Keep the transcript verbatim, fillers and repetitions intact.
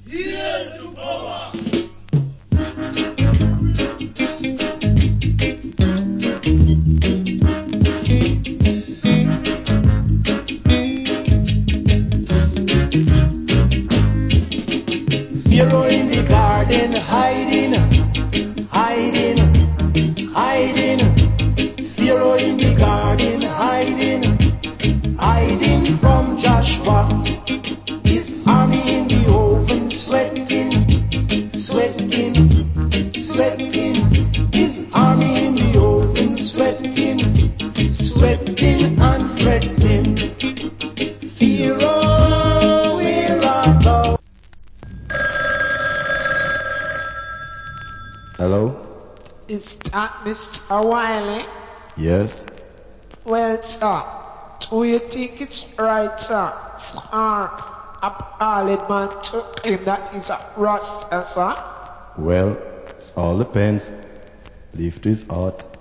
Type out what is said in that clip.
Hail to power! Pharaoh in the garden, hiding, hiding, hiding. Pharaoh in the garden, hiding, hiding from Joshua. His army in the oven, sweating, sweating, sweating. His army in the oven, sweating, sweating and fretting. Pharaoh, where art thou? Hello? Is that Mister Wiley? Yes? Well, sir, do you think it's right, sir, for a parliament to claim that he's a Rasta, sir? Well, it all depends. Leave to his heart.